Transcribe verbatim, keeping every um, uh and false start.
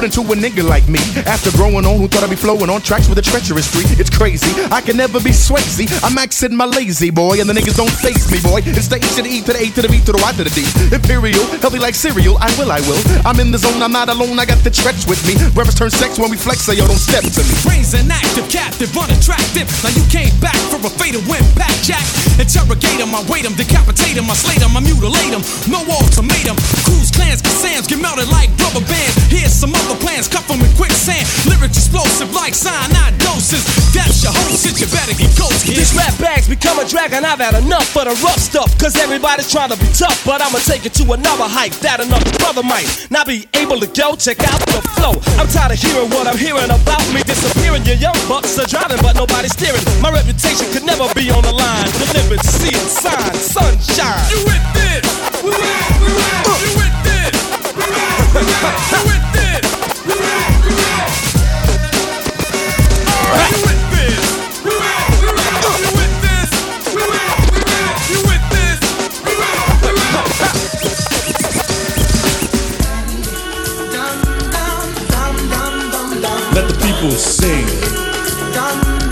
turning to a nigga like me. After growing on, who thought I'd be flowing on tracks with a treacherous street? It's crazy, I can never be Swayze. I'm maxing my lazy boy, and the niggas don't face me, boy. It's the E to the E to the A to the B to the Y to the D. Imperial, healthy like cereal, I will, I will. I'm in the zone, I'm not alone, I got the Tretch with me. Brothers turn sex when we flex, so yo, don't step to me. Brains inactive, captive, unattractive. Now you came back for a fatal impact, Jack. Interrogate him, I wait him, decapitate him, I slate him, I mutilate him. No ultimatum. Crews, clans, Cassams get melted like rubber bands. Here's some other plans, cuff them in quicksand. Lyrics explosive like cyanide doses. That's your whole shit, you better get ghost, kid. These rap bags become a drag and I've had enough for the rough stuff. Cause everybody's trying to be tough, but I'ma take it to another height that another brother might not be able to go. Check out the flow. I'm tired of hearing what I'm hearing about me disappearing. Your young bucks are driving, but nobody's steering. My reputation could never be on the line. Delivered, sealed, signed, sunshine. You with this? We with, we with, uh. You with this? We with, we with, you with this? We with, we with. Right. You with this? We with, we with, uh. You with this? We with, we with, you with this? We with, we with. Let the people sing.